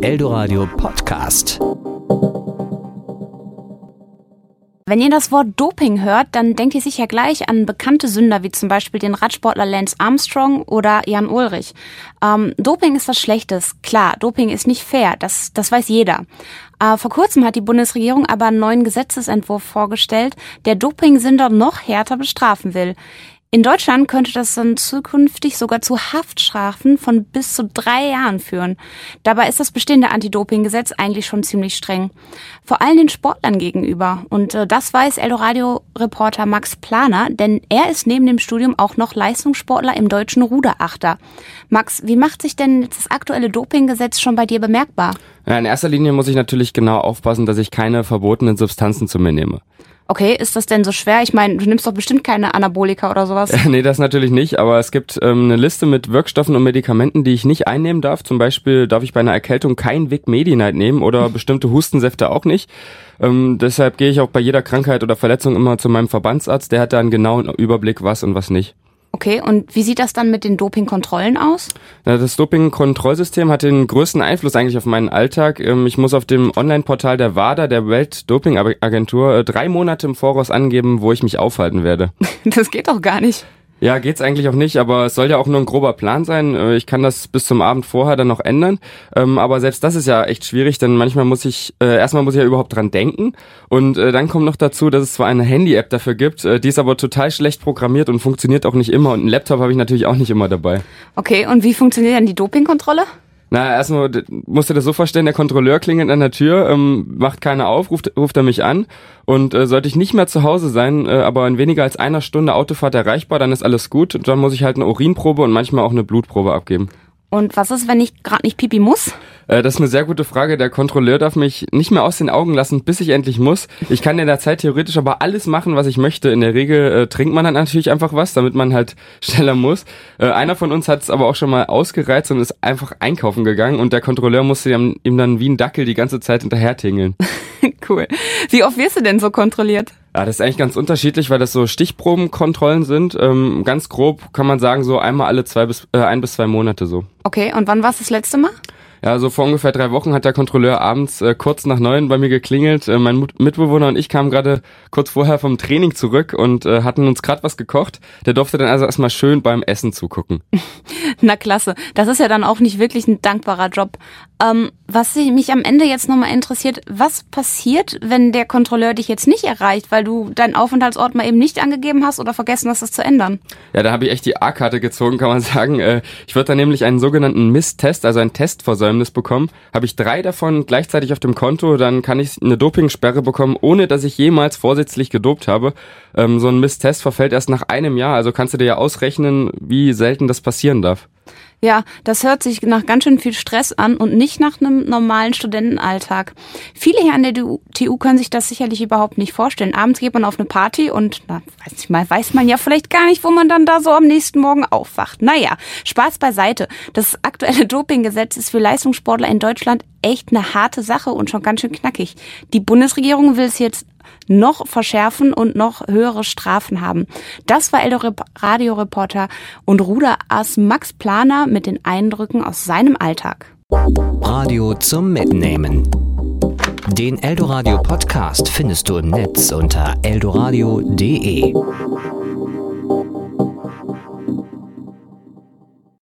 Eldoradio Podcast. Wenn ihr das Wort Doping hört, dann denkt ihr sicher gleich an bekannte Sünder, wie zum Beispiel den Radsportler Lance Armstrong oder Jan Ullrich. Doping ist was Schlechtes. Klar, Doping ist nicht fair, das weiß jeder. Vor kurzem hat die Bundesregierung aber einen neuen Gesetzesentwurf vorgestellt, der Dopingsünder noch härter bestrafen will. In Deutschland könnte das dann zukünftig sogar zu Haftstrafen von bis zu 3 Jahren führen. Dabei ist das bestehende Anti-Doping-Gesetz eigentlich schon ziemlich streng. Vor allem den Sportlern gegenüber. Und das weiß Eldoradio-Reporter Max Planer, denn er ist neben dem Studium auch noch Leistungssportler im deutschen Ruderachter. Max, wie macht sich denn das aktuelle Doping-Gesetz schon bei dir bemerkbar? Ja, in erster Linie muss ich natürlich genau aufpassen, dass ich keine verbotenen Substanzen zu mir nehme. Okay, ist das denn so schwer? Ich meine, du nimmst doch bestimmt keine Anabolika oder sowas. Nee, das natürlich nicht, aber es gibt eine Liste mit Wirkstoffen und Medikamenten, die ich nicht einnehmen darf. Zum Beispiel darf ich bei einer Erkältung kein Vic Medi-Night nehmen oder bestimmte Hustensäfte auch nicht. Deshalb gehe ich auch bei jeder Krankheit oder Verletzung immer zu meinem Verbandsarzt. Der hat da einen genauen Überblick, was und was nicht. Okay, und wie sieht das dann mit den Dopingkontrollen aus? Das Doping-Kontrollsystem hat den größten Einfluss eigentlich auf meinen Alltag. Ich muss auf dem Online-Portal der WADA, der Welt-Doping-Agentur, 3 Monate im Voraus angeben, wo ich mich aufhalten werde. Das geht doch gar nicht. Ja, geht's eigentlich auch nicht, aber es soll ja auch nur ein grober Plan sein. Ich kann das bis zum Abend vorher dann noch ändern. Aber selbst das ist ja echt schwierig, denn manchmal muss ich ja überhaupt dran denken. Und dann kommt noch dazu, dass es zwar eine Handy-App dafür gibt, die ist aber total schlecht programmiert und funktioniert auch nicht immer. Und einen Laptop habe ich natürlich auch nicht immer dabei. Okay, und wie funktioniert dann die Dopingkontrolle? Na, erstmal musst du das so vorstellen, der Kontrolleur klingelt an der Tür, macht keiner auf, ruft er mich an und sollte ich nicht mehr zu Hause sein, aber in weniger als 1 Stunde Autofahrt erreichbar, dann ist alles gut und dann muss ich halt eine Urinprobe und manchmal auch eine Blutprobe abgeben. Und was ist, wenn ich gerade nicht pipi muss? Das ist eine sehr gute Frage. Der Kontrolleur darf mich nicht mehr aus den Augen lassen, bis ich endlich muss. Ich kann in der Zeit theoretisch aber alles machen, was ich möchte. In der Regel trinkt man dann natürlich einfach was, damit man halt schneller muss. Einer von uns hat es aber auch schon mal ausgereizt und ist einfach einkaufen gegangen und der Kontrolleur musste ihm dann wie ein Dackel die ganze Zeit hinterher tingeln. Cool. Wie oft wirst du denn so kontrolliert? Ja, das ist eigentlich ganz unterschiedlich, weil das so Stichprobenkontrollen sind. Ganz grob kann man sagen, so einmal alle 1 bis 2 Monate so. Okay, und wann war es das letzte Mal? Ja, so vor ungefähr 3 Wochen hat der Kontrolleur abends kurz nach 9 bei mir geklingelt. Mein Mitbewohner und ich kamen gerade kurz vorher vom Training zurück und hatten uns gerade was gekocht. Der durfte dann also erstmal schön beim Essen zugucken. Na klasse, das ist ja dann auch nicht wirklich ein dankbarer Job. Was mich am Ende jetzt nochmal interessiert, was passiert, wenn der Kontrolleur dich jetzt nicht erreicht, weil du deinen Aufenthaltsort mal eben nicht angegeben hast oder vergessen hast, das zu ändern? Ja, da habe ich echt die A-Karte gezogen, kann man sagen. Ich würde dann nämlich einen sogenannten Misstest, also ein Testversäumnis bekommen. Habe ich 3 davon gleichzeitig auf dem Konto, dann kann ich eine Dopingsperre bekommen, ohne dass ich jemals vorsätzlich gedopt habe. So ein Misstest verfällt erst nach 1 Jahr, also kannst du dir ja ausrechnen, wie selten das passieren darf. Ja, das hört sich nach ganz schön viel Stress an und nicht nach einem normalen Studentenalltag. Viele hier an der TU können sich das sicherlich überhaupt nicht vorstellen. Abends geht man auf eine Party und weiß man ja vielleicht gar nicht, wo man dann da so am nächsten Morgen aufwacht. Naja, Spaß beiseite. Das aktuelle Dopinggesetz ist für Leistungssportler in Deutschland echt eine harte Sache und schon ganz schön knackig. Die Bundesregierung will es jetzt noch verschärfen und noch höhere Strafen haben. Das war Eldoradio-Reporter und Ruderass Max Planer mit den Eindrücken aus seinem Alltag. Radio zum Mitnehmen. Den Eldoradio Podcast findest du im Netz unter eldoradio.de.